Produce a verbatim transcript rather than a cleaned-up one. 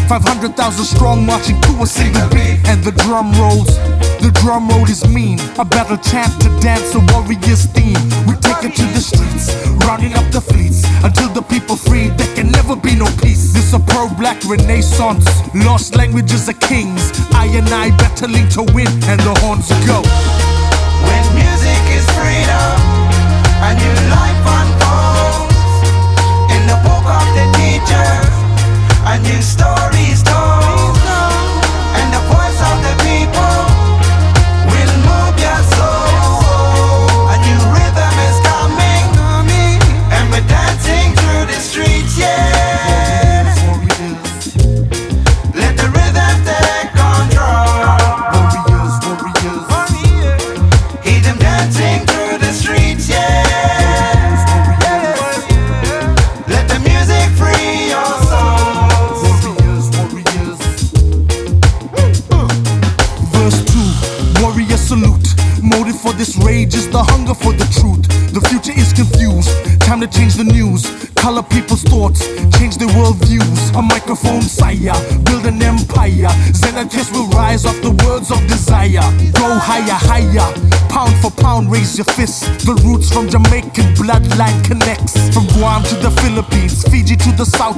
five hundred thousand strong marching to a single beat. And the drum rolls, the drum roll is mean. A battle chant to dance a warrior's theme. We take it to the streets, rounding up the fleets. Until the people free, there can never be no peace. This a pro-black renaissance. Lost languages are kings. I and I battling to win, and the horns go. When music is freedom, a new life unfolds. In the book of the teacher, a new story is told. And the voice of the people will move your soul. A new rhythm is coming, and we're dancing through the streets, yeah. Let the rhythm take control. Warriors, warriors, Hear them dancing through the streets, yeah. Let the music free your souls. warriors, warriors. Verse two, warrior salute. Motive for this rage is the hunger for the truth. The future is confused, time to change the news. Color people's thoughts, change their worldviews. A microphone sire, build an empire. Zenators will rise off the words of desire. Go higher, higher, pound for pound, raise your fist. The roots from Jamaican bloodline connects. From Guam to the Philippines, Fiji to the South